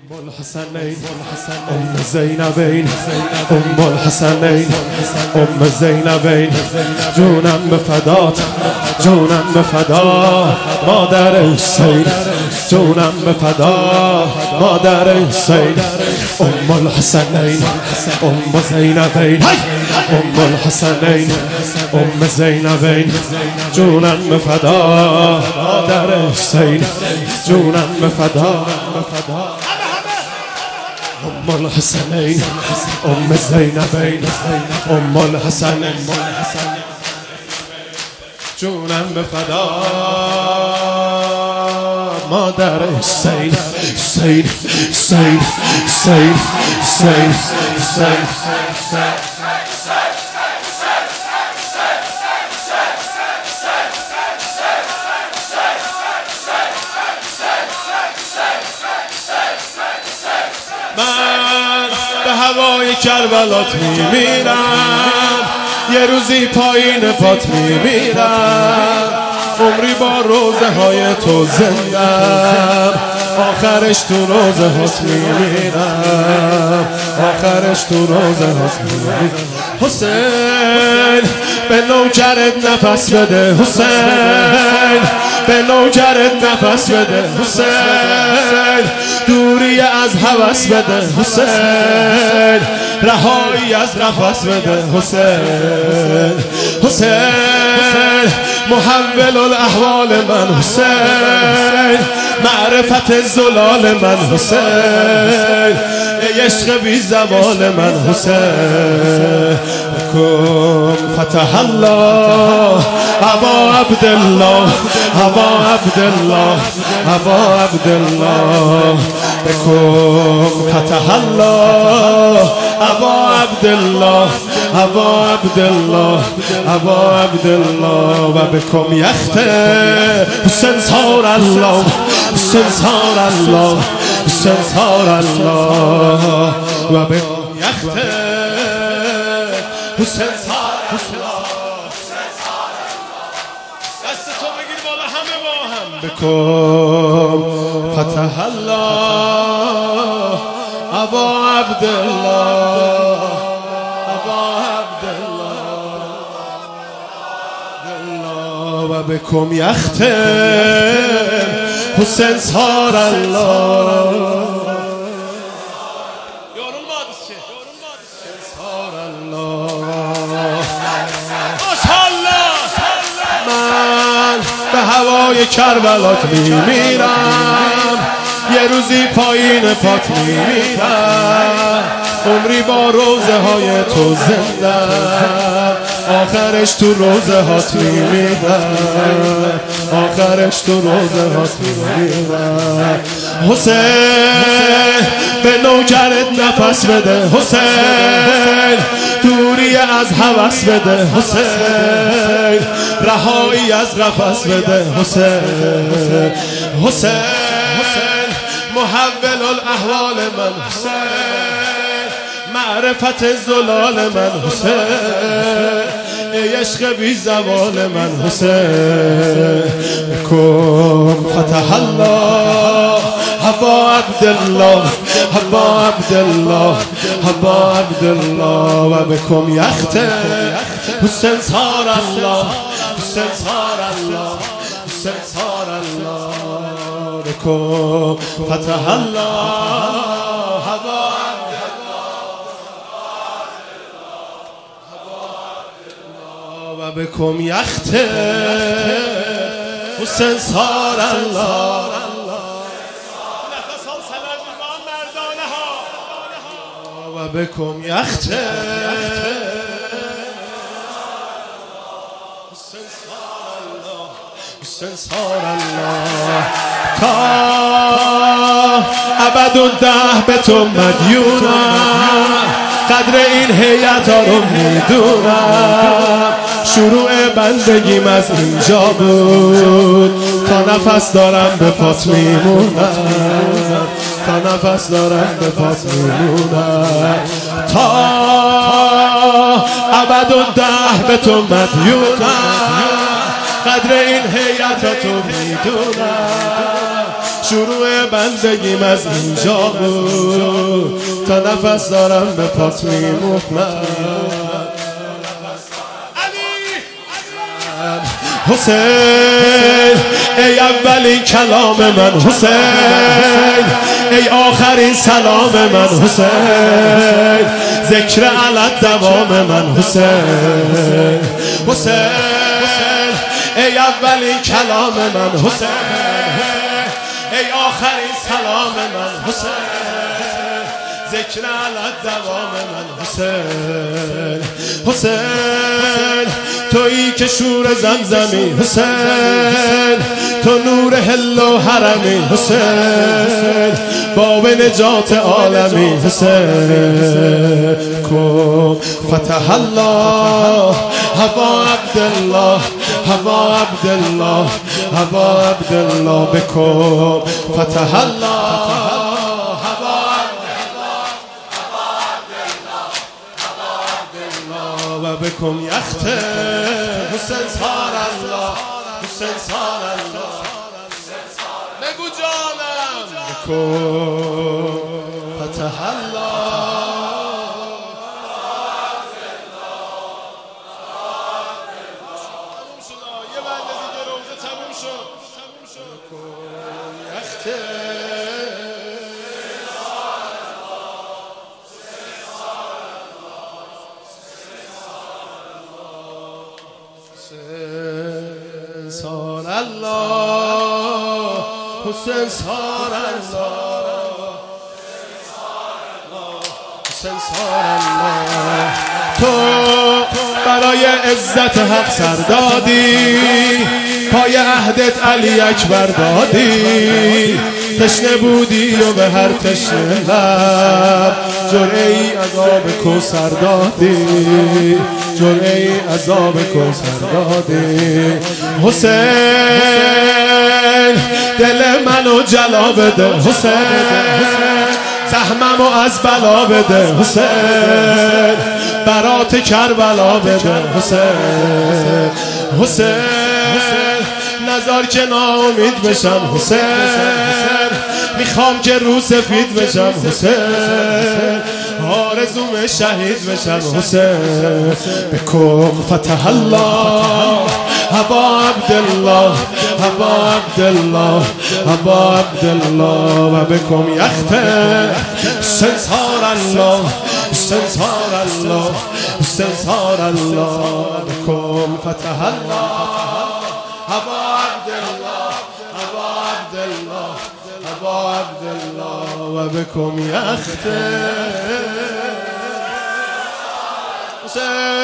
الحسنین زینبین الحسنین زینبین جونم به فدات جونم به فدا مادر حسین جونم به فدا مادر حسین الحسنین زینبین الحسنین زینبین جونم به فدا مادر حسین جونم به فدا الحسنین زینبین الحسنین جونم به فدا مادر حسین حسین حسین حسین حسین حسین من به هوای کربلات میمیرم یه روزی پایین پات میمیرم عمری با روزه های تو زندم آخرش تو روزه هات میمیرم آخرش تو روزه هات میمیرم حسین به نوکرت نفس بده حسین به نوکرت نفس بده حسین دوری از هوس بده حسین رهایی از نفس بده حسین حسین محول الاحوال من حسین معرفت زلال من حسین عشق بی زوال من حسین کن فتح الله ابا عبدالله ابا عبدالله ابا عبدالله بکن فتح الله ابا عبدالله ابا عبدالله ابا عبدالله و بکن یخته حسین صار الله حسین صار الله حسین صار الله و بکن یخته حسین صار الله دستتو بگیر بالا همه با هم بکن فتح الله ابا عبدالله ابا عبدالله و بکن یختم حسین صار الله به هوای کربلات میمیرم یه روزی پایین پات میمیرم عمری با روزه های تو زندم آخرش تو روزه هات میمیرم آخرش تو روزه هات میمیرم حسین به نوکرت نفس بده حسین دوری از هوس بده حسین رهایی از قفس بده حسین حسین محول الاحوال من حسین معرفت زلال من حسین عشق بی زوال من حسین کن فتح الله ابا عبدالله ابا عبدالله ابا عبدالله و بکن یخته حسین صار الله حسین صار الله حسین صار الله بکن فتح الله ابا عبدالله و بکن یخته حسین صار الله و بکن یخته حسین صار الله تا ابدالدهر به تو مدیونم قدر این هیئت ها رو میدونم شروع بندگیم از اینجا بود تا نفس دارم به پات میمونم تا نفس دارم به پات میمونم تا ابدالدهر به تو مدیونم قدر این هیئت ها تو میدونم شروع بندگیم از اینجا بود، تا نفس دارم به پات میمونم. حسین ای اولین کلام من، حسین ای آخرین سلام من، حسین ذکر علت دوام من، حسین حسین ای اولین کلام من، حسین ای آخرین سلام من، حسین ذکر علت دوام من، حسین حسین تویی که شور زمزمی، حسین تو نور هل و حرمی، حسین باب نجات عالمی، حسین کن فتح الله هوا عبدالله هوا عبدالله هوا عبدالله بکن فتح الله بكم يختم حسین صار الله حسین صار الله بگو جانم بکن فتح الله یه بنده دیگه روزه تموم شد یختم صار الله حسین صار الله حسین صار الله تو برای عزت حق سر دادی، پای عهدت علی اکبر دادی، تشنه بودی و به هر تشنه لب جرعه ای عذاب کوثر دادی، جرعه ای عذاب کوثر دادی. حسین دل منو جلا بده، حسین زحممو از بلا بده، حسین برات کربلا بده، حسین حسین نذار که ناامید بشم، حسین میخوام که رو سفید بشم، حسین آرزوم شهید بشم، حسین بکن فتح الله هوا عبدالله هوا عبدالله هوا عبدالله و بکن یختم حسین صار الله حسین صار الله حسین صار الله بکن فتح الله هوا عبدالله هوا عبدالله هوا عبدالله و بکن یختم حسین